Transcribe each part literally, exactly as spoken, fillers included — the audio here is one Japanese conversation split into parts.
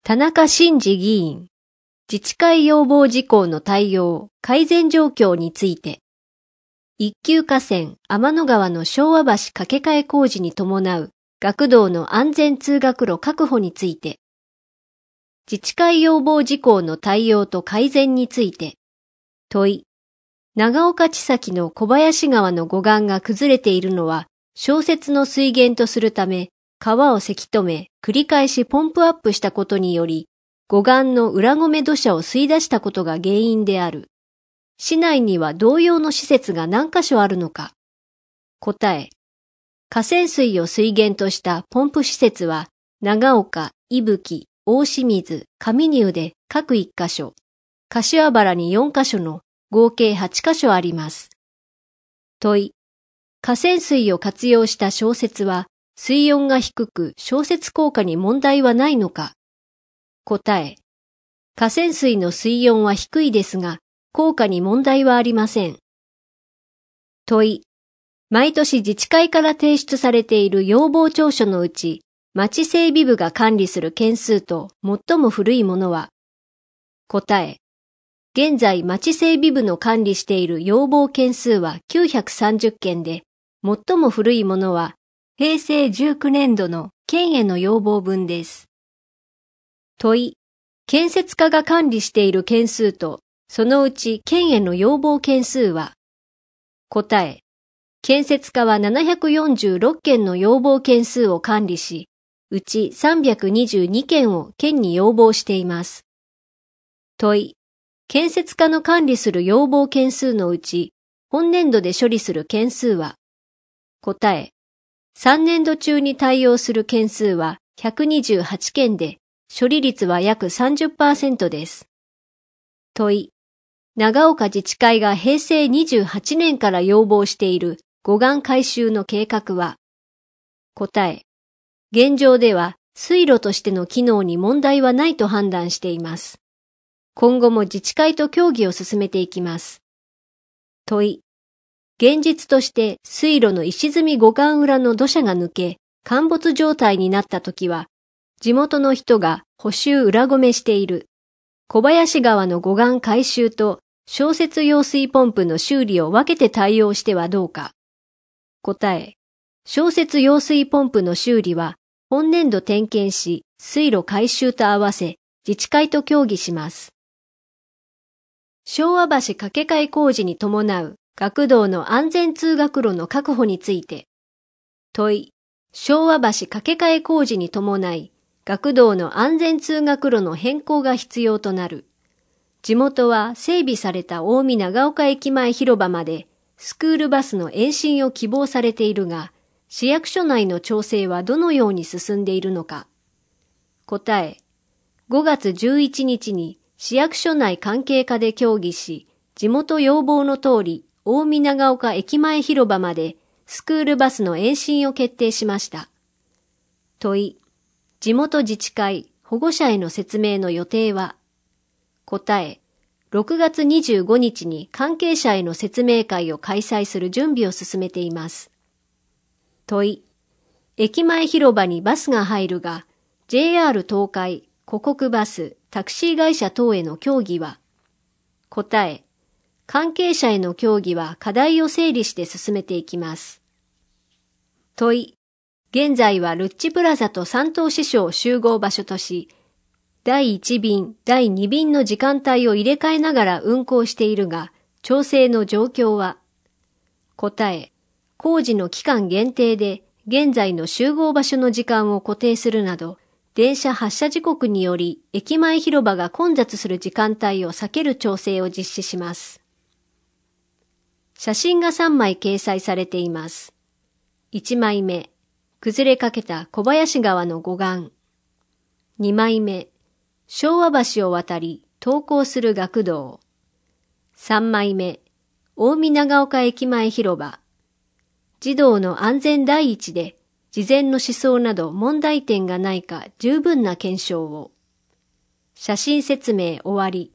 田中伸二議員、自治会要望事項の対応、改善状況について、一級河川天の川の昭和橋架け替え工事に伴う学童の安全通学路確保について、自治会要望事項の対応と改善について、問い、長岡千崎の小林川の護岸が崩れているのは、小雪の水源とするため、川をせき止め、繰り返しポンプアップしたことにより、護岸の裏ごめ土砂を吸い出したことが原因である。市内には同様の施設が何箇所あるのか。答え。河川水を水源としたポンプ施設は、長岡、伊吹、大清水、上入で各いっ箇所、柏原によん箇所の合計はち箇所あります。問い。河川水を活用した消雪は、水温が低く消雪効果に問題はないのか。答え。河川水の水温は低いですが、効果に問題はありません。問い。毎年自治会から提出されている要望調書のうち、町整備部が管理する件数と最も古いものは。答え。現在町整備部の管理している要望件数はきゅうひゃくさんじゅっけんで、最も古いものは、へいせいじゅうきゅうねんどの県への要望分です。問い。建設課が管理している件数と、そのうち県への要望件数は。答え。建設課はななひゃくよんじゅうろっけんの要望件数を管理し、うちさんびゃくにじゅうにけんを県に要望しています。問い。建設課の管理する要望件数のうち、本年度で処理する件数は。答え。さんねんど中に対応する件数はひゃくにじゅうはちけんで、処理率は約 さんじゅっパーセント です。問い。長岡自治会がへいせいにじゅうはちねんから要望している護岸改修の計画は。答え。現状では水路としての機能に問題はないと判断しています。今後も自治会と協議を進めていきます。問い。現実として水路の石積み護岸裏の土砂が抜け、陥没状態になったときは、地元の人が補修裏ごめしている。小林川の護岸改修と消雪用水ポンプの修理を分けて対応してはどうか。答え。消雪用水ポンプの修理は本年度点検し、水路改修と合わせ自治会と協議します。昭和橋架け替え工事に伴う学童の安全通学路の確保について。問い。昭和橋架け替え工事に伴い、学童の安全通学路の変更が必要となる。地元は整備された大見長岡駅前広場までスクールバスの延伸を希望されているが、市役所内の調整はどのように進んでいるのか。答え。ごがつじゅういちにちに市役所内関係課で協議し、地元要望の通り、大見長岡駅前広場までスクールバスの延伸を決定しました。問い。地元自治会、保護者への説明の予定は。答え。ろくがつにじゅうごにちに関係者への説明会を開催する準備を進めています。問い。駅前広場にバスが入るが、ジェイアール 東海、湖北バス、タクシー会社等への協議は。答え。関係者への協議は課題を整理して進めていきます。問い。現在はルッチプラザと三東支所を集合場所とし、だいいちびん、だいにびんの時間帯を入れ替えながら運行しているが、調整の状況は。答え。工事の期間限定で、現在の集合場所の時間を固定するなど、電車発車時刻により、駅前広場が混雑する時間帯を避ける調整を実施します。写真がさんまい掲載されています。いちまいめ。崩れかけた小林川の護岸。にまいめ。昭和橋を渡り登校する学童。さんまいめ。大見長岡駅前広場。児童の安全第一で事前の思想など問題点がないか十分な検証を。写真説明終わり。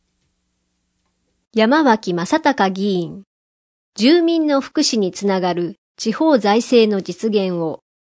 山脇正隆議員。住民の福祉につながる地方財政の実現を。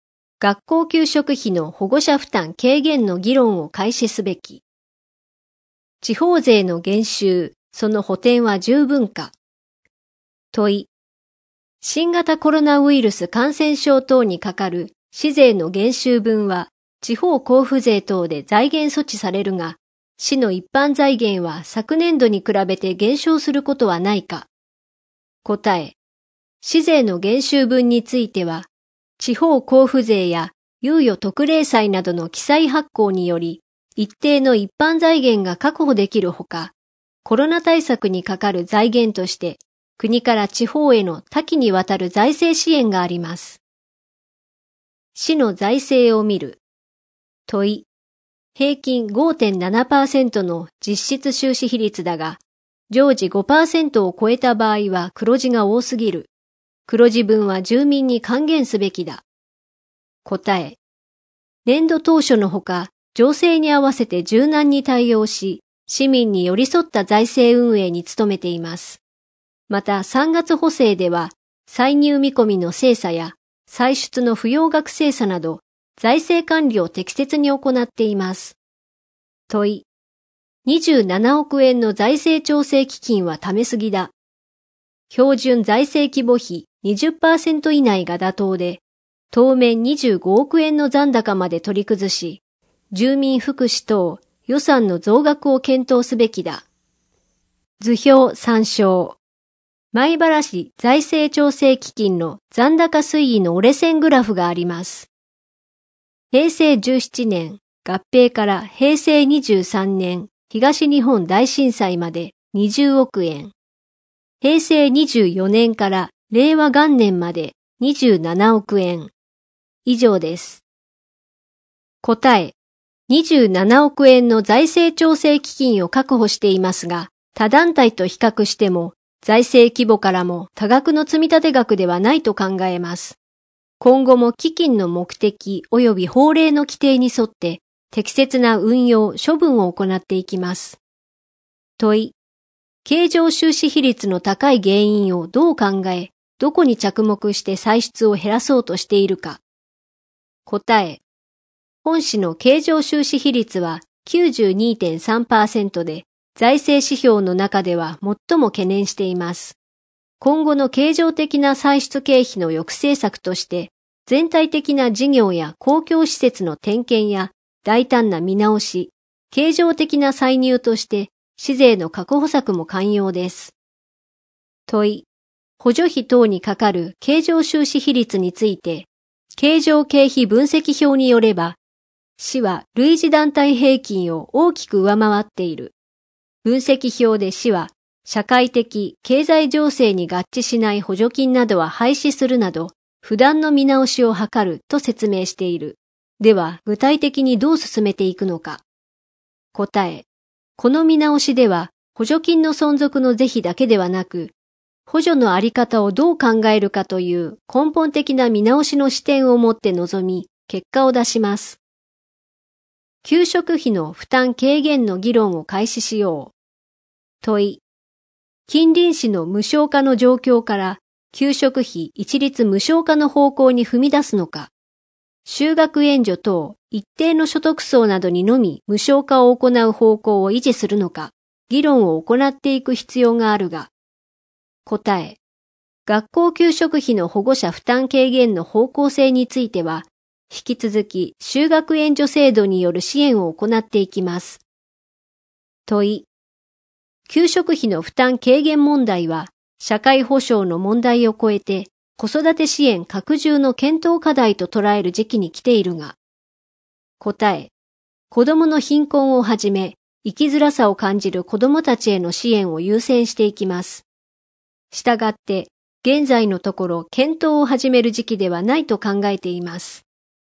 学校給食費の保護者負担軽減の議論を開始すべき。地方税の減収、その補填は十分か。問い。新型コロナウイルス感染症等にかかる市税の減収分は地方交付税等で財源措置されるが、市の一般財源は昨年度に比べて減少することはないか。答え。市税の減収分については、地方交付税や猶予特例債などの記載発行により、一定の一般財源が確保できるほか、コロナ対策にかかる財源として、国から地方への多岐にわたる財政支援があります。市の財政を見る。問い。平均 ごてんななパーセント の実質収支比率だが、常時 ごパーセント を超えた場合は黒字が多すぎる。黒字分は住民に還元すべきだ。答え。年度当初のほか、情勢に合わせて柔軟に対応し、市民に寄り添った財政運営に努めています。またさんがつ補正では、歳入見込みの精査や、歳出の不要額精査など、財政管理を適切に行っています。問い。にじゅうななおくえんの財政調整基金はためすぎだ。標準財政規模比 にじゅっパーセント 以内が妥当で、当面にじゅうごおくえんの残高まで取り崩し、住民福祉等予算の増額を検討すべきだ。図表参照。米原市財政調整基金の残高推移の折れ線グラフがあります。へいせいじゅうななねん、合併からへいせいにじゅうさんねん、東日本大震災までにじゅうおくえん。へいせいにじゅうよねんから令和元年までにじゅうななおくえん。以上です。答え。にじゅうななおくえんの財政調整基金を確保していますが、他団体と比較しても、財政規模からも多額の積立額ではないと考えます。今後も基金の目的及び法令の規定に沿って適切な運用・処分を行っていきます。問い。経常収支比率の高い原因をどう考え、どこに着目して歳出を減らそうとしているか。答え。本市の経常収支比率は きゅうじゅうにてんさんパーセント で、財政指標の中では最も懸念しています。今後の経常的な歳出経費の抑制策として、全体的な事業や公共施設の点検や大胆な見直し、経常的な歳入として市税の確保策も寛容です。問い。補助費等にかかる経常収支比率について、経常経費分析表によれば、市は類似団体平均を大きく上回っている。分析表で市は、社会的、経済情勢に合致しない補助金などは廃止するなど、不断の見直しを図ると説明している。では、具体的にどう進めていくのか。答え。この見直しでは、補助金の存続の是非だけではなく、補助のあり方をどう考えるかという根本的な見直しの視点を持って臨み、結果を出します。給食費の負担軽減の議論を開始しよう。問い。近隣市の無償化の状況から給食費一律無償化の方向に踏み出すのか、就学援助等一定の所得層などにのみ無償化を行う方向を維持するのか、議論を行っていく必要があるが、答え。学校給食費の保護者負担軽減の方向性については、引き続き就学援助制度による支援を行っていきます。問い。給食費の負担軽減問題は、社会保障の問題を超えて、子育て支援拡充の検討課題と捉える時期に来ているが、答え。子どもの貧困をはじめ、生きづらさを感じる子どもたちへの支援を優先していきます。したがって、現在のところ検討を始める時期ではないと考えています。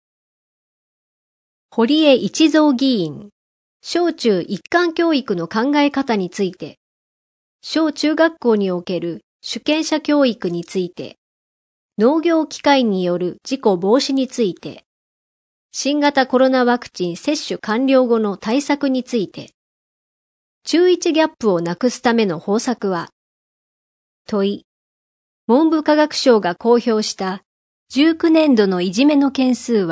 堀江一三議員、小中一貫教育の考え方について、小中学校における主権者教育について、農業機械による事故防止について、新型コロナワクチン接種完了後の対策について、中いちギャップをなくすための方策は、問い。文部科学省が公表したじゅうきゅうねんどのいじめの件数は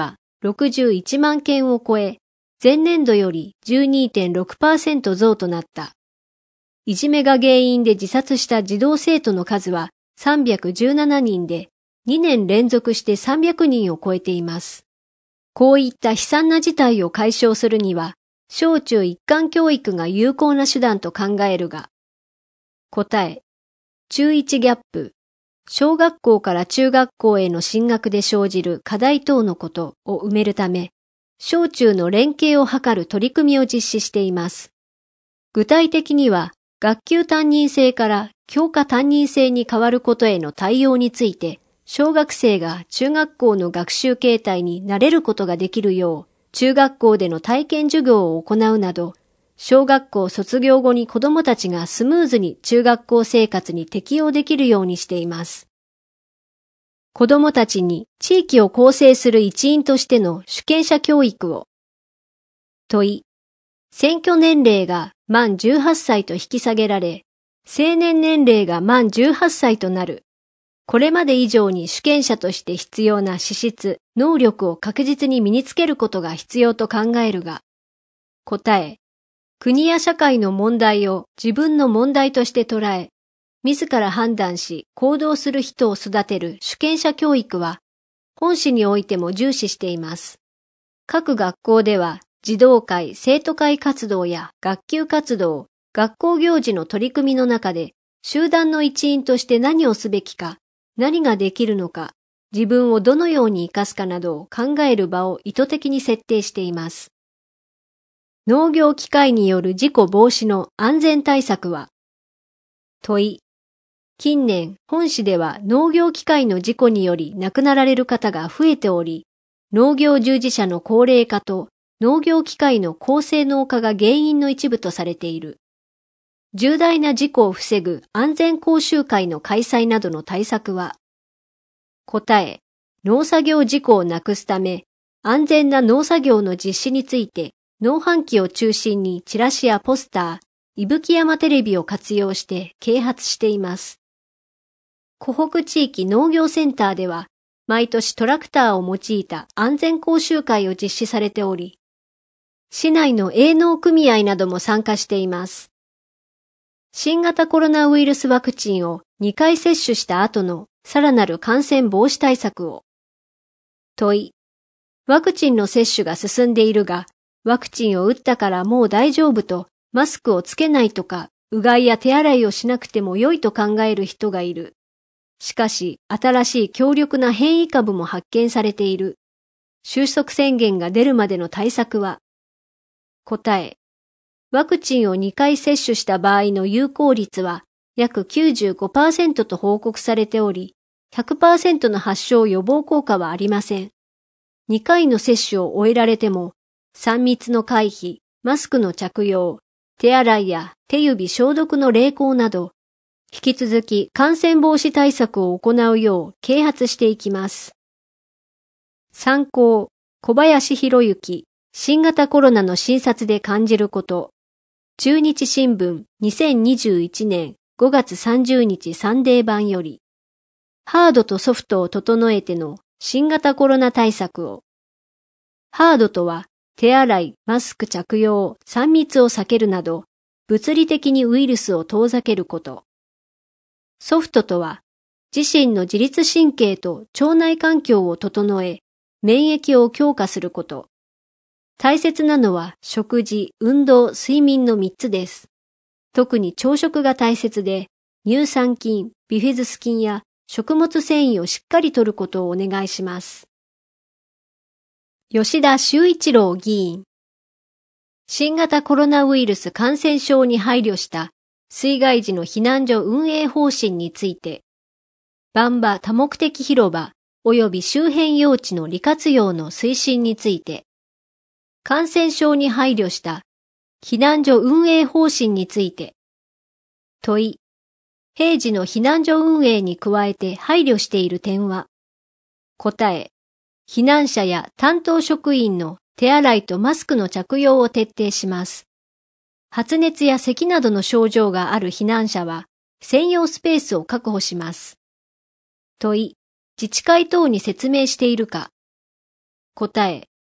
ろくじゅういちまんけんを超え、前年度より じゅうにてんろくパーセント 増となった。いじめが原因で自殺した児童生徒の数はさんびゃくじゅうななにんで、にねん連続してさんびゃくにんを超えています。こういった悲惨な事態を解消するには、小中一貫教育が有効な手段と考えるが、答え、中いちギャップ、小学校から中学校への進学で生じる課題等のことを埋めるため、小中の連携を図る取り組みを実施しています。具体的には、学級担任制から教科担任制に変わることへの対応について、小学生が中学校の学習形態に慣れることができるよう、中学校での体験授業を行うなど、小学校卒業後に子どもたちがスムーズに中学校生活に適応できるようにしています。子どもたちに地域を構成する一員としての主権者教育を。問い。選挙年齢が満じゅうはっさいと引き下げられ、成年年齢が満じゅうはっさいとなる。これまで以上に主権者として必要な資質、能力を確実に身につけることが必要と考えるが、答え、国や社会の問題を自分の問題として捉え、自ら判断し行動する人を育てる主権者教育は、本市においても重視しています。各学校では、児童会、生徒会活動や学級活動、学校行事の取り組みの中で、集団の一員として何をすべきか、何ができるのか、自分をどのように生かすかなどを考える場を意図的に設定しています。農業機械による事故防止の安全対策は？問い。近年、本市では農業機械の事故により亡くなられる方が増えており、農業従事者の高齢化と農業機械の高性能化が原因の一部とされている。重大な事故を防ぐ安全講習会の開催などの対策は？答え、農作業事故をなくすため、安全な農作業の実施について、農販機を中心にチラシやポスター、伊吹山テレビを活用して啓発しています。湖北地域農業センターでは、毎年トラクターを用いた安全講習会を実施されており、市内の営農組合なども参加しています。新型コロナウイルスワクチンをにかい接種した後のさらなる感染防止対策を。問い。ワクチンの接種が進んでいるが、ワクチンを打ったからもう大丈夫と、マスクをつけないとか、うがいや手洗いをしなくても良いと考える人がいる。しかし、新しい強力な変異株も発見されている。収束宣言が出るまでの対策は？答え。ワクチンをにかい接種した場合の有効率は約 きゅうじゅうごパーセント と報告されており、ひゃくパーセント の発症予防効果はありません。にかいの接種を終えられても、さん密の回避、マスクの着用、手洗いや手指消毒の励行など、引き続き感染防止対策を行うよう啓発していきます。参考、小林博之、新型コロナの診察で感じること。中日新聞にせんにじゅういちねんごがつさんじゅうにちサンデー版より、ハードとソフトを整えての新型コロナ対策を。ハードとは、手洗い、マスク着用、さん密を避けるなど、物理的にウイルスを遠ざけること。ソフトとは、自身の自律神経と腸内環境を整え、免疫を強化すること。大切なのは食事、運動、睡眠のみっつです。特に朝食が大切で、乳酸菌、ビフィズス菌や食物繊維をしっかり摂ることをお願いします。吉田修一郎議員。新型コロナウイルス感染症に配慮した水害時の避難所運営方針について、万場多目的広場及び周辺用地の利活用の推進について、感染症に配慮した避難所運営方針について、問い、平時の避難所運営に加えて配慮している点は？答え、避難者や担当職員の手洗いとマスクの着用を徹底します。発熱や咳などの症状がある避難者は専用スペースを確保します。問い、自治会等に説明しているか？答え、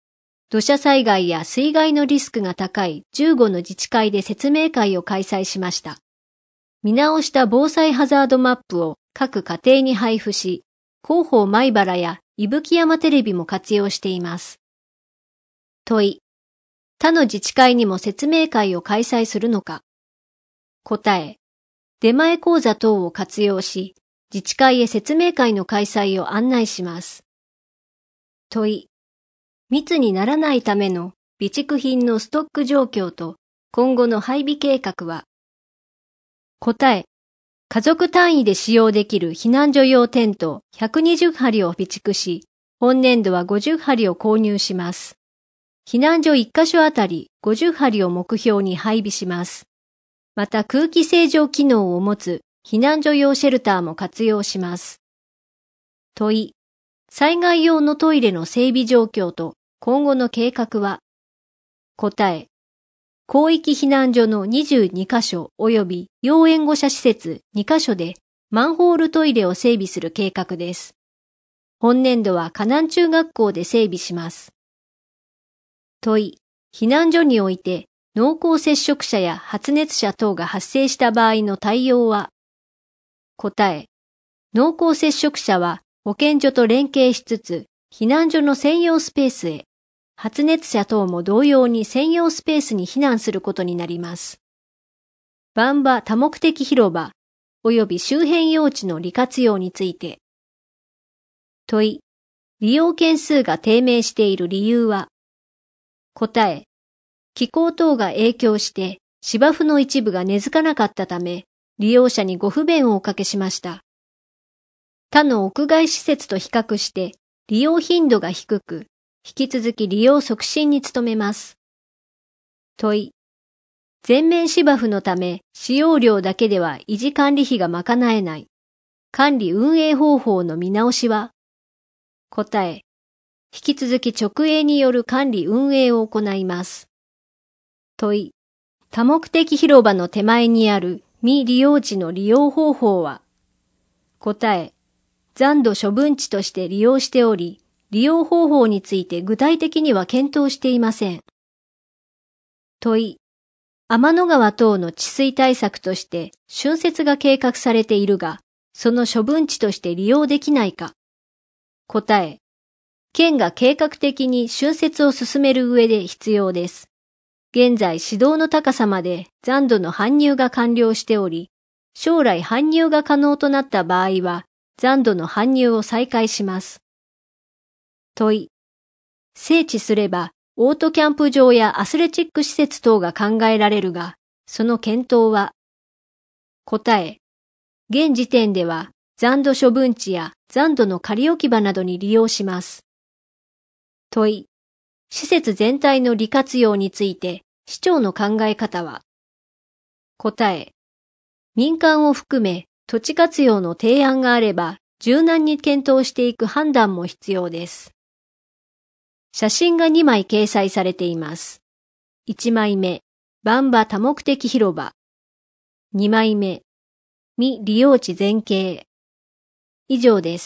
土砂災害や水害のリスクが高いじゅうごの自治会で説明会を開催しました。見直した防災ハザードマップを各家庭に配布し、広報米原や伊吹山テレビも活用しています。問い。他の自治会にも説明会を開催するのか。答え。出前講座等を活用し、自治会へ説明会の開催を案内します。問い。密にならないための備蓄品のストック状況と今後の配備計画は。答え。家族単位で使用できる避難所用テントひゃくにじゅうはりを備蓄し、本年度はごじゅうはりを購入します。避難所いっかしょあたりごじゅうはりを目標に配備します。また空気清浄機能を持つ避難所用シェルターも活用します。問い。災害用のトイレの整備状況と今後の計画は。答え。広域避難所のにじゅうにかしょ及び要援護者施設にかしょでマンホールトイレを整備する計画です。本年度は河南中学校で整備します。問い。避難所において濃厚接触者や発熱者等が発生した場合の対応は。答え。濃厚接触者は保健所と連携しつつ避難所の専用スペースへ、発熱者等も同様に専用スペースに避難することになります。万場多目的広場及び周辺用地の利活用について。問い。利用件数が低迷している理由は。答え。気候等が影響して芝生の一部が根付かなかったため、利用者にご不便をおかけしました。他の屋外施設と比較して利用頻度が低く、引き続き利用促進に努めます。問い。全面芝生のため使用料だけでは維持管理費が賄えない。管理運営方法の見直しは。答え。引き続き直営による管理運営を行います。問い。多目的広場の手前にある未利用地の利用方法は。答え。残土処分地として利用しており、利用方法について具体的には検討していません。問い。天の川等の治水対策として浚渫が計画されているが、その処分地として利用できないか。答え。県が計画的に浚渫を進める上で必要です。現在指導の高さまで残土の搬入が完了しており、将来搬入が可能となった場合は、残土の搬入を再開します。問い。整地すれば、オートキャンプ場やアスレチック施設等が考えられるが、その検討は。答え。現時点では、残土処分地や残土の仮置き場などに利用します。問い。施設全体の利活用について、市長の考え方は。答え。民間を含め、土地活用の提案があれば、柔軟に検討していく判断も必要です。写真がにまい掲載されています。いちまいめ、万場多目的広場。にまいめ、未利用地全景。以上です。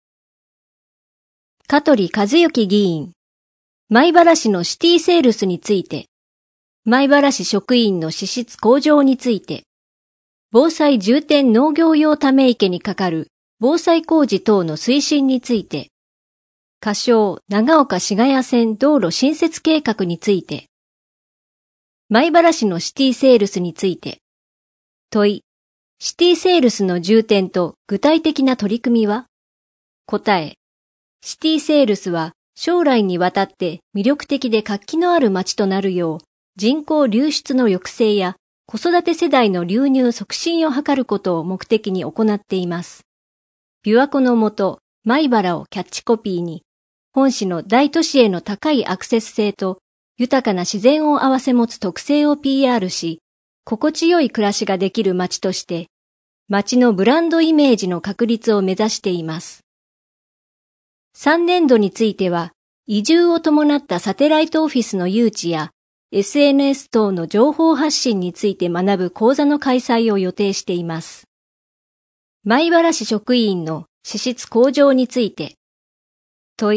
香取和幸議員、米原市のシティセールスについて、米原市職員の資質向上について、防災重点農業用ため池にかかる防災工事等の推進について、仮称長岡市ヶ谷線道路新設計画について、米原市のシティセールスについて、問い、シティセールスの重点と具体的な取り組みは？答え、シティセールスは将来にわたって魅力的で活気のある街となるよう、人口流出の抑制や子育て世代の流入促進を図ることを目的に行っています。琵琶湖の下、米原をキャッチコピーに、本市の大都市への高いアクセス性と豊かな自然を併せ持つ特性を ピーアール し、心地よい暮らしができる街として、街のブランドイメージの確立を目指しています。さんねんどについては、移住を伴ったサテライトオフィスの誘致や、エスエヌエス 等の情報発信について学ぶ講座の開催を予定しています。米原市職員の資質向上について、問い、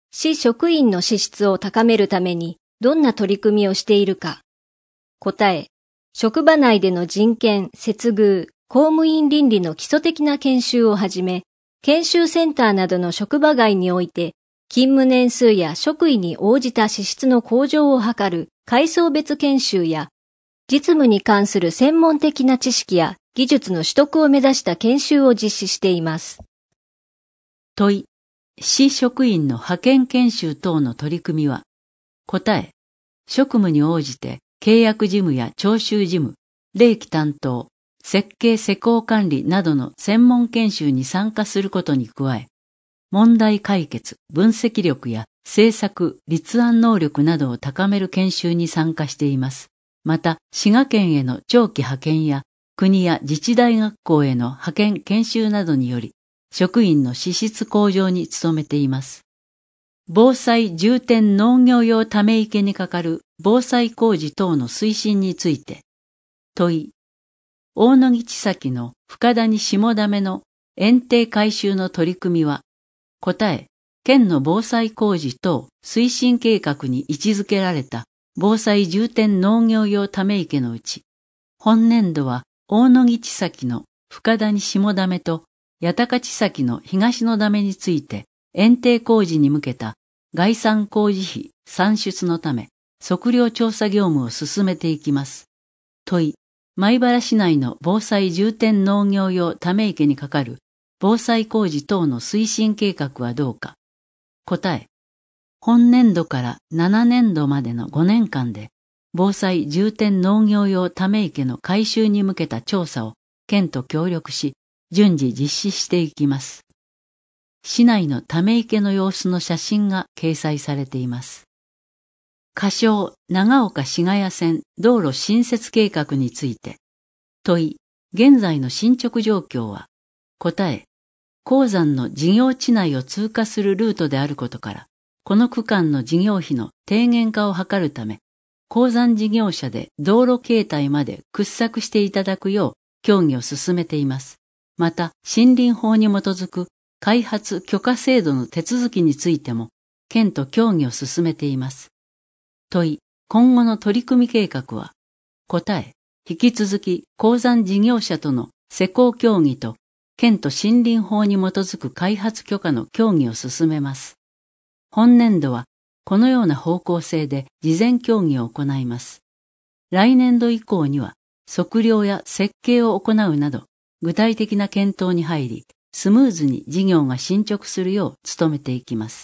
市職員の資質を高めるためにどんな取り組みをしているか。答え、職場内での人権、接遇、公務員倫理の基礎的な研修をはじめ、研修センターなどの職場外において、勤務年数や職位に応じた資質の向上を図る階層別研修や、実務に関する専門的な知識や技術の取得を目指した研修を実施しています。 問い、市職員の派遣研修等の取り組みは、答え、職務に応じて契約事務や徴収事務、礼儀担当、設計施工管理などの専門研修に参加することに加え、問題解決、分析力や政策、立案能力などを高める研修に参加しています。また、滋賀県への長期派遣や国や自治大学校への派遣研修などにより、職員の資質向上に努めています。防災重点農業用ため池にかかる防災工事等の推進について、問い、大野木千崎の深谷下溜の堰堤改修の取り組みは、答え、県の防災工事等推進計画に位置づけられた防災重点農業用ため池のうち、本年度は大野木千崎の深谷下溜と八高千崎の東の溜について、堰堤工事に向けた概算工事費算出のため、測量調査業務を進めていきます。問い、米原市内の防災重点農業用ため池にかかる防災工事等の推進計画はどうか。答え、本年度からななねんどまでのごねんかんで、防災重点農業用ため池の改修に向けた調査を県と協力し、順次実施していきます。市内のため池の様子の写真が掲載されています。仮称長岡市ヶ谷線道路新設計画について、問い、現在の進捗状況は、答え、鉱山の事業地内を通過するルートであることから、この区間の事業費の低減化を図るため、鉱山事業者で道路形態まで掘削していただくよう協議を進めています。また、森林法に基づく開発許可制度の手続きについても、県と協議を進めています。問い、今後の取り組み計画は、答え、引き続き鉱山事業者との施工協議と、県と森林法に基づく開発許可の協議を進めます。本年度は、このような方向性で事前協議を行います。来年度以降には、測量や設計を行うなど、具体的な検討に入り、スムーズに事業が進捗するよう努めていきます。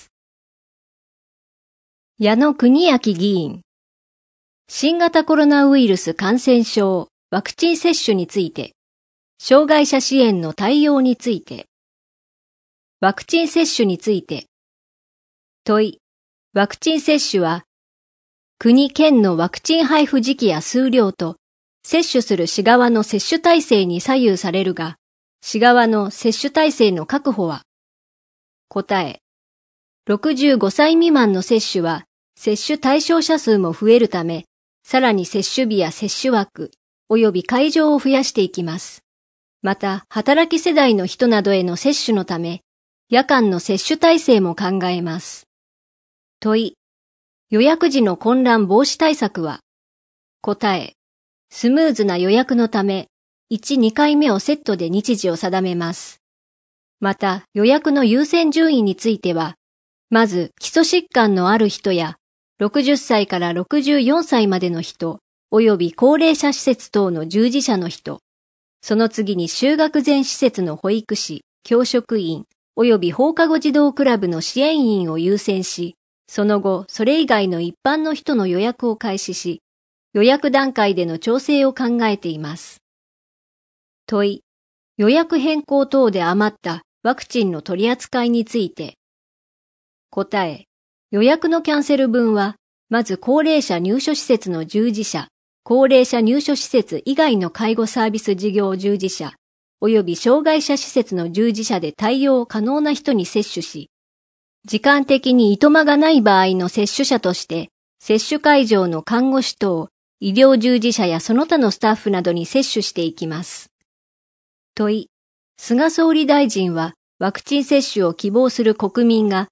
矢野邦明議員。新型コロナウイルス感染症ワクチン接種について、障害者支援の対応について、ワクチン接種について、問い、ワクチン接種は、国・県のワクチン配布時期や数量と、接種する市側の接種体制に左右されるが、市側の接種体制の確保は、答え、ろくじゅうごさい未満の接種は、接種対象者数も増えるため、さらに接種日や接種枠、及び会場を増やしていきます。また、働き世代の人などへの接種のため、夜間の接種体制も考えます。問い、予約時の混乱防止対策は、答え、スムーズな予約のため、いち、にかいめをセットで日時を定めます。また、予約の優先順位については、まず基礎疾患のある人や、ろくじゅっさいからろくじゅうよんさいまでの人、及び高齢者施設等の従事者の人、その次に就学前施設の保育士、教職員、及び放課後児童クラブの支援員を優先し、その後、それ以外の一般の人の予約を開始し、予約段階での調整を考えています。問い、予約変更等で余ったワクチンの取り扱いについて。答え、予約のキャンセル分は、まず高齢者入所施設の従事者、高齢者入所施設以外の介護サービス事業従事者、及び障害者施設の従事者で対応可能な人に接種し、時間的にいとまがない場合の接種者として、接種会場の看護師等、医療従事者やその他のスタッフなどに接種していきます。問い、菅総理大臣はワクチン接種を希望する国民が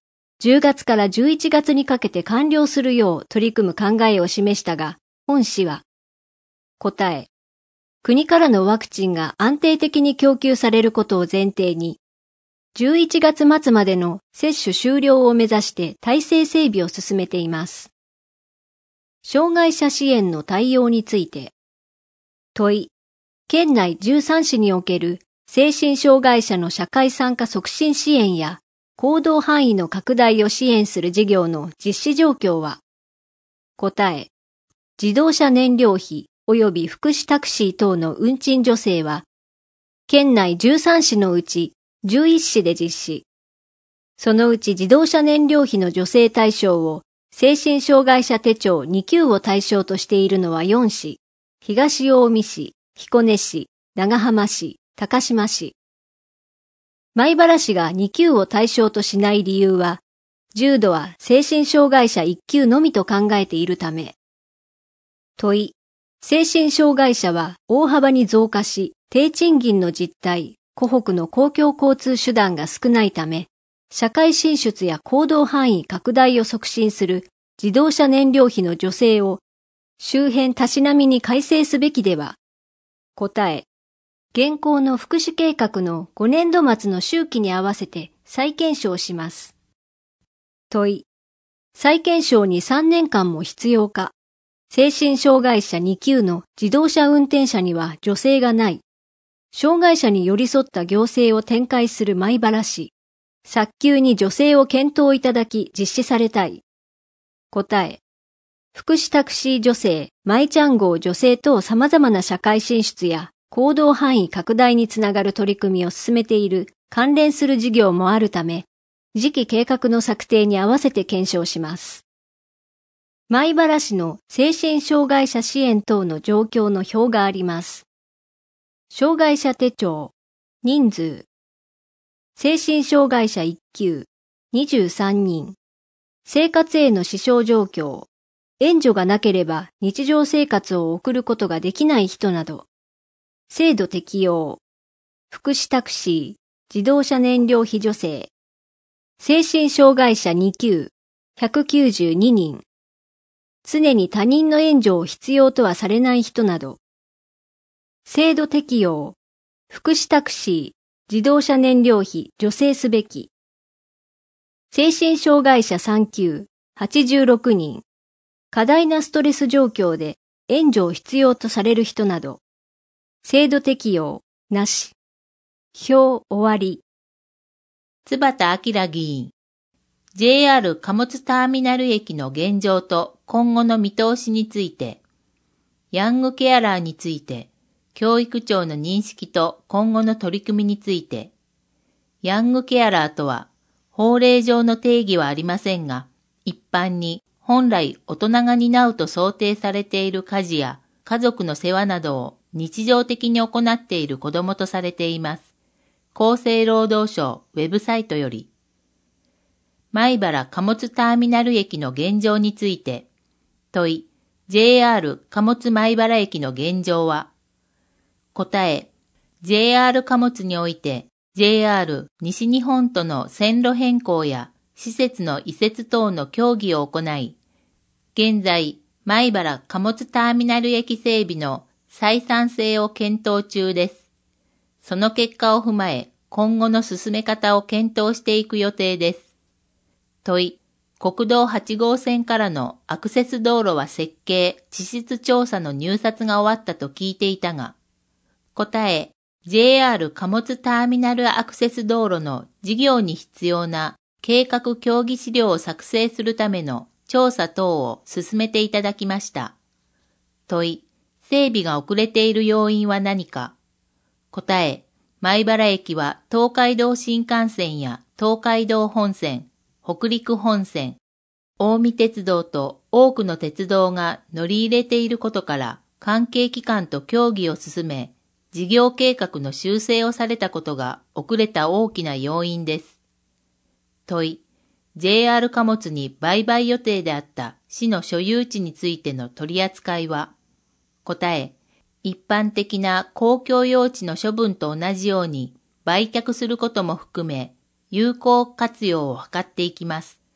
じゅうがつからじゅういちがつにかけて完了するよう取り組む考えを示したが、本氏は、答え、国からのワクチンが安定的に供給されることを前提に、じゅういちがつ末までの接種終了を目指して体制整備を進めています。障害者支援の対応について、問い、県内じゅうさん市における精神障害者の社会参加促進支援や行動範囲の拡大を支援する事業の実施状況は、答え、自動車燃料費及び福祉タクシー等の運賃助成は、県内じゅうさん市のうちじゅういち市で実施。そのうち自動車燃料費の助成対象を精神障害者手帳に級を対象としているのはよん市、東近江市、彦根市、長浜市、高島市。米原市がに級を対象としない理由は、重度は精神障害者いっ級のみと考えているため。問い、精神障害者は大幅に増加し、低賃金の実態、湖北の公共交通手段が少ないため、社会進出や行動範囲拡大を促進する自動車燃料費の助成を周辺たしなみに改正すべきでは。答え、現行の福祉計画のごねんど末の周期に合わせて再検証します。問い、再検証にさんねんかんも必要か。精神障害者に級の自動車運転者には助成がない。障害者に寄り添った行政を展開する米原市。早急に助成を検討いただき実施されたい。答え。福祉タクシー助成、マイチャン号助成等様々な社会進出や行動範囲拡大につながる取り組みを進めている関連する事業もあるため、次期計画の策定に合わせて検証します。米原市の精神障害者支援等の状況の表があります。障害者手帳、人数。精神障害者いっ級、にじゅうさんにん。生活への支障状況。援助がなければ日常生活を送ることができない人など。制度適用。福祉タクシー、自動車燃料費助成。精神障害者に級、ひゃくきゅうじゅうににん。常に他人の援助を必要とはされない人など。制度適用。福祉タクシー、自動車燃料費助成すべき。精神障害者さん級、はちじゅうろくにん。過大なストレス状況で援助を必要とされる人など。制度適用、なし。表終わり。 津畑明議員。ジェイアール 貨物ターミナル駅の現状と今後の見通しについて。ヤングケアラーについて。教育庁の認識と今後の取り組みについて、ヤングケアラーとは法令上の定義はありませんが、一般に本来大人が担うと想定されている家事や家族の世話などを日常的に行っている子供とされています。厚生労働省ウェブサイトより、米原貨物ターミナル駅の現状について、問い、ジェイアール 貨物米原駅の現状は、答え、ジェイアール 貨物において ジェイアール 西日本との線路変更や施設の移設等の協議を行い、現在、米原貨物ターミナル駅整備の採算性を検討中です。その結果を踏まえ、今後の進め方を検討していく予定です。問い、国道はち号線からのアクセス道路は設計、地質調査の入札が終わったと聞いていたが、答え、ジェイアール 貨物ターミナルアクセス道路の事業に必要な計画協議資料を作成するための調査等を進めていただきました。問い、整備が遅れている要因は何か。答え、米原駅は東海道新幹線や東海道本線、北陸本線、近江鉄道と多くの鉄道が乗り入れていることから関係機関と協議を進め、事業計画の修正をされたことが遅れた大きな要因です。問い、ジェイアール 貨物に売買予定であった市の所有地についての取り扱いは、答え、一般的な公共用地の処分と同じように売却することも含め、有効活用を図っていきます。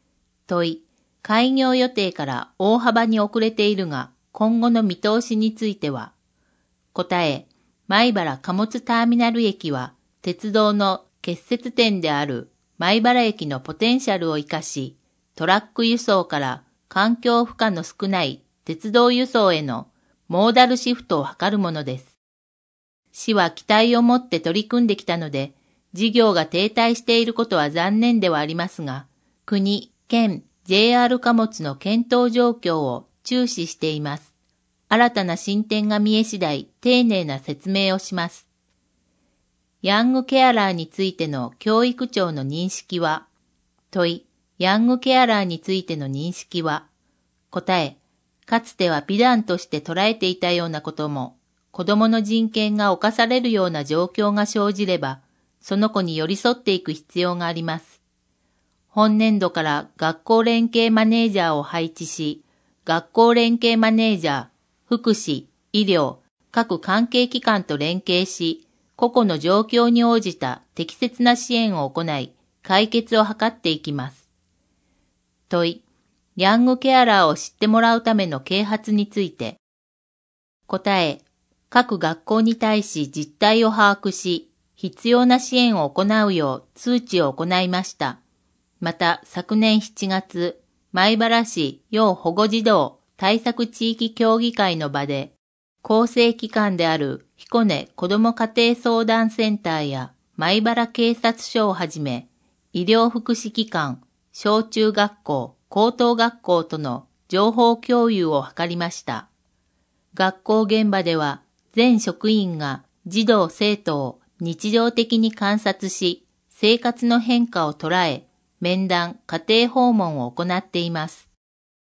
問い、開業予定から大幅に遅れているが、今後の見通しについては、答え、米原貨物ターミナル駅は、鉄道の結節点である米原駅のポテンシャルを生かし、トラック輸送から環境負荷の少ない鉄道輸送へのモーダルシフトを図るものです。市は期待を持って取り組んできたので、事業が停滞していることは残念ではありますが、国、県、ジェイアール 貨物の検討状況を注視しています。新たな進展が見え次第、丁寧な説明をします。ヤングケアラーについての教育長の認識は、問い、ヤングケアラーについての認識は、答え、かつては美談として捉えていたようなことも、子供の人権が侵されるような状況が生じれば、その子に寄り添っていく必要があります。本年度から学校連携マネージャーを配置し、学校連携マネージャー、福祉、医療、各関係機関と連携し、個々の状況に応じた適切な支援を行い、解決を図っていきます。問い、ヤングケアラーを知ってもらうための啓発について。答え、各学校に対し実態を把握し、必要な支援を行うよう通知を行いました。また、昨年しちがつ、米原市要保護児童対策地域協議会の場で、公正機関である彦根子ども家庭相談センターや米原警察署をはじめ、医療福祉機関、小中学校、高等学校との情報共有を図りました。学校現場では、全職員が児童生徒を日常的に観察し、生活の変化を捉え、面談、家庭訪問を行っています。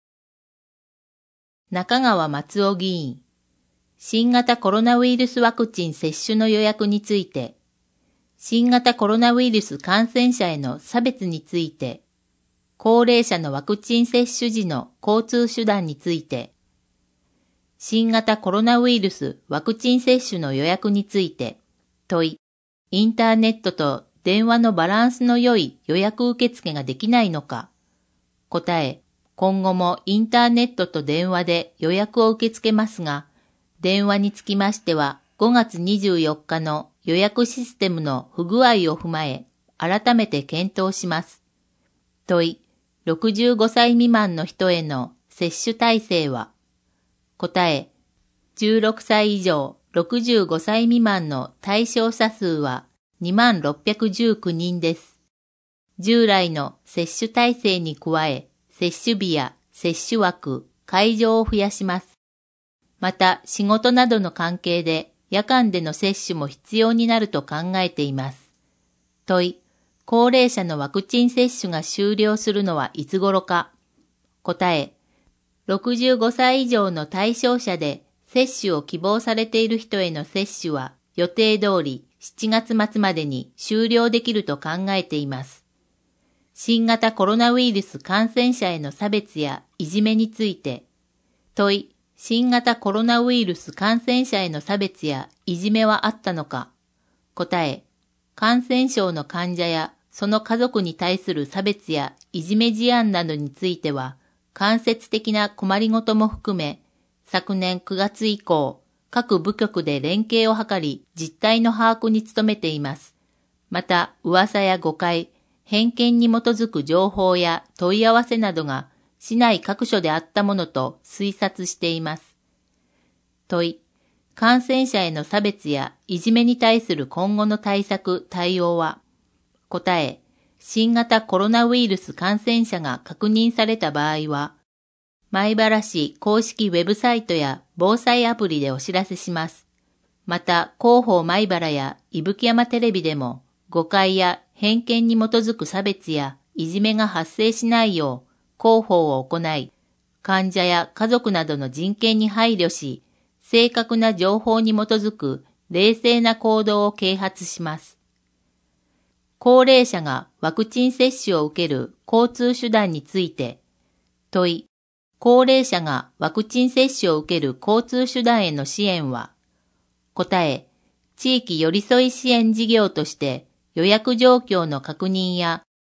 中川松尾議員、新型コロナウイルスワクチン接種の予約について、新型コロナウイルス感染者への差別について、高齢者のワクチン接種時の交通手段について、新型コロナウイルスワクチン接種の予約について、問い、インターネットと電話のバランスの良い予約受付ができないのか。答え、今後もインターネットと電話で予約を受け付けますが、電話につきましてはごがつにじゅうよっかの予約システムの不具合を踏まえ、改めて検討します。問い、ろくじゅうごさい未満の人への接種体制は。答え、じゅうろくさい以上ろくじゅうごさい未満の対象者数はにまんろっぴゃくじゅうきゅうにんです。従来の接種体制に加え、接種日や接種枠、会場を増やします。また、仕事などの関係で夜間での接種も必要になると考えています。問い、高齢者のワクチン接種が終了するのはいつ頃か。答え、ろくじゅうごさい以上の対象者で接種を希望されている人への接種は予定通りしちがつ末までに終了できると考えています。新型コロナウイルス感染者への差別やいじめについて、問い、新型コロナウイルス感染者への差別やいじめはあったのか。答え、感染症の患者やその家族に対する差別やいじめ事案などについては、間接的な困りごとも含め、昨年くがつ以降、各部局で連携を図り、実態の把握に努めています。また、噂や誤解、偏見に基づく情報や問い合わせなどが、市内各所であったものと推察しています。問い、感染者への差別やいじめに対する今後の対策・対応は。答え、新型コロナウイルス感染者が確認された場合は、米原市公式ウェブサイトや防災アプリでお知らせします。また、広報米原や伊吹山テレビでも、誤解や偏見に基づく差別やいじめが発生しないよう広報を行い、患者や家族などの人権に配慮し、正確な情報に基づく冷静な行動を啓発します。高齢者がワクチン接種を受ける交通手段について、問い、高齢者がワクチン接種を受ける交通手段への支援は。答え、地域寄り添い支援事業として予約状況の確認や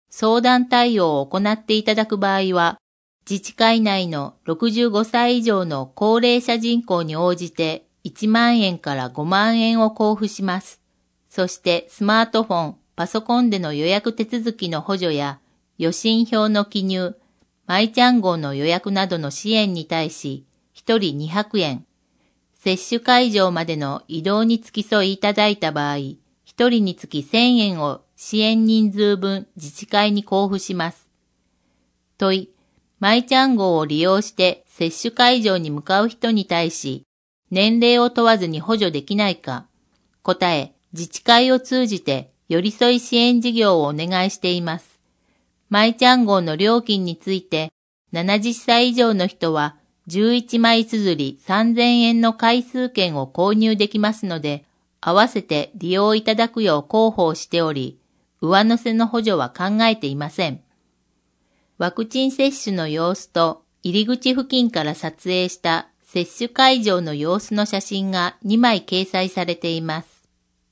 相談対応を行っていただく場合は、自治会内のろくじゅうごさい以上の高齢者人口に応じていちまんえんからごまんえんを交付します。そしてスマートフォン、パソコンでの予約手続きの補助や予診票の記入、マイちゃん号の予約などの支援に対しひとりにひゃくえん、接種会場までの移動に付き添いいただいた場合、ひとりにつきせんえんを支援人数分自治会に交付します。問い、マイちゃん号を利用して接種会場に向かう人に対し、年齢を問わずに補助できないか。答え、自治会を通じて寄り添い支援事業をお願いしています。マイちゃん号の料金について、ななじゅっさい以上の人はじゅういちまい綴りさんぜんえんの回数券を購入できますので、合わせて利用いただくよう広報しており、上乗せの補助は考えていません。ワクチン接種の様子と入り口付近から撮影した接種会場の様子の写真がにまい掲載されています。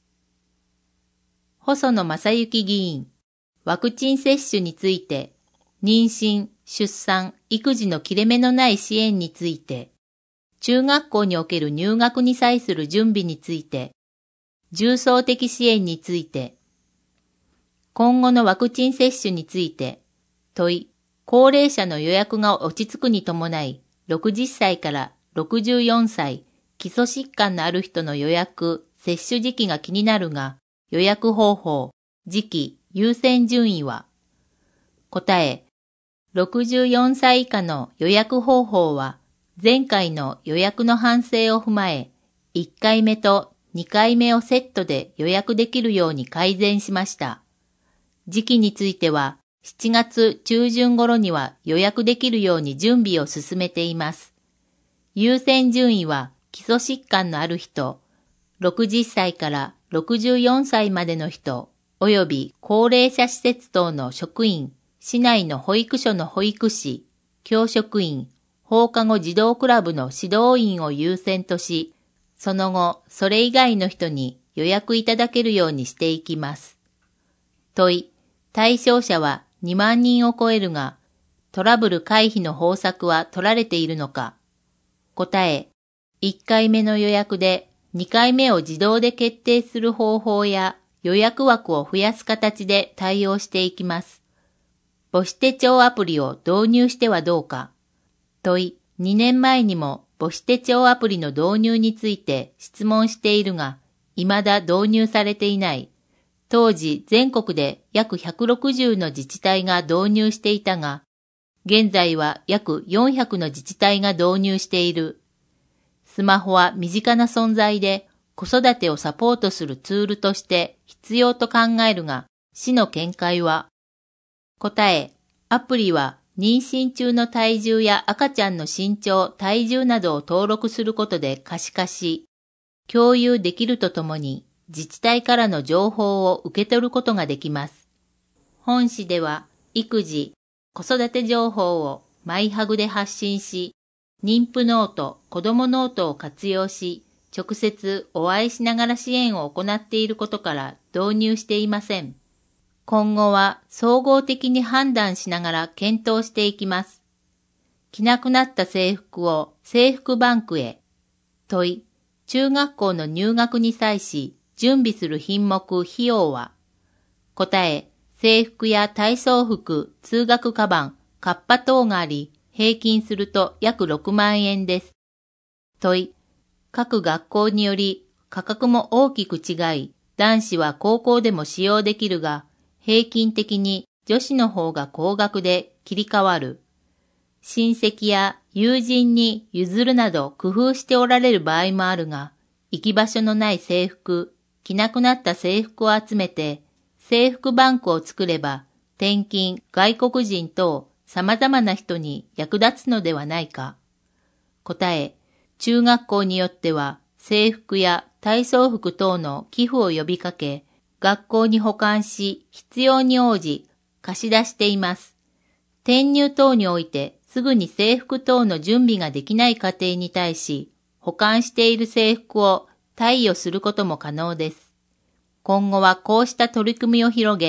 細野正幸議員、ワクチン接種について、妊娠、出産、育児の切れ目のない支援について、中学校における入学に際する準備について、重層的支援について、今後のワクチン接種について、問い、高齢者の予約が落ち着くに伴い、ろくじゅっさいからろくじゅうよんさい、基礎疾患のある人の予約、接種時期が気になるが、予約方法、時期、優先順位は。答え、ろくじゅうよんさい以下の予約方法は、前回の予約の反省を踏まえ、いっかいめとにかいめをセットで予約できるように改善しました。時期については、しちがつ中旬頃には予約できるように準備を進めています。優先順位は基礎疾患のある人、ろくじゅっさいからろくじゅうよんさいまでの人、および高齢者施設等の職員、市内の保育所の保育士、教職員、放課後児童クラブの指導員を優先とし、その後、それ以外の人に予約いただけるようにしていきます。問い、対象者はにまんにんを超えるが、トラブル回避の方策は取られているのか。答え、いっかいめの予約でにかいめを自動で決定する方法や予約枠を増やす形で対応していきます。母子手帳アプリを導入してはどうか。問い、にねんまえにも母子手帳アプリの導入について質問しているが、未だ導入されていない。当時全国で約ひゃくろくじゅうの自治体が導入していたが、現在は約よんひゃくの自治体が導入している。スマホは身近な存在で子育てをサポートするツールとして必要と考えるが、市の見解は。答え、アプリは妊娠中の体重や赤ちゃんの身長、体重などを登録することで可視化し、共有できるとともに、自治体からの情報を受け取ることができます。本市では、育児、子育て情報をマイハグで発信し、妊婦ノート、子どもノートを活用し、直接お会いしながら支援を行っていることから導入していません。今後は総合的に判断しながら検討していきます。着なくなった制服を制服バンクへ。問い、中学校の入学に際し、準備する品目、費用は。答え、制服や体操服、通学カバン、カッパ等があり、平均すると約ろくまんえんです。問い、各学校により価格も大きく違い、男子は高校でも使用できるが、平均的に女子の方が高額で切り替わる。親戚や友人に譲るなど工夫しておられる場合もあるが、行き場所のない制服、着なくなった制服を集めて、制服バンクを作れば、転勤、外国人等様々な人に役立つのではないか。答え、中学校によっては制服や体操服等の寄付を呼びかけ、学校に保管し、必要に応じ、貸し出しています。転入等において、すぐに制服等の準備ができない家庭に対し、保管している制服を貸与することも可能です。今後はこうした取り組みを広げ、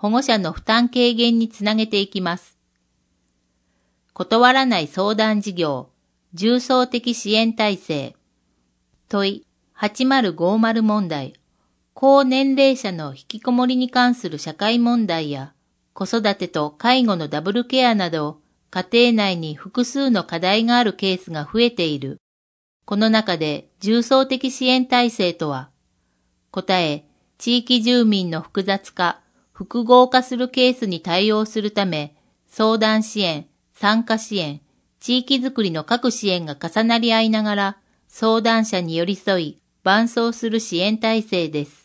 保護者の負担軽減につなげていきます。断らない相談事業、重層的支援体制。問いはちまるごまる問題。高年齢者の引きこもりに関する社会問題や、子育てと介護のダブルケアなど、家庭内に複数の課題があるケースが増えている。この中で重層的支援体制とは、答え、地域住民の複雑化、複合化するケースに対応するため、相談支援、参加支援、地域づくりの各支援が重なり合いながら、相談者に寄り添い、伴走する支援体制です。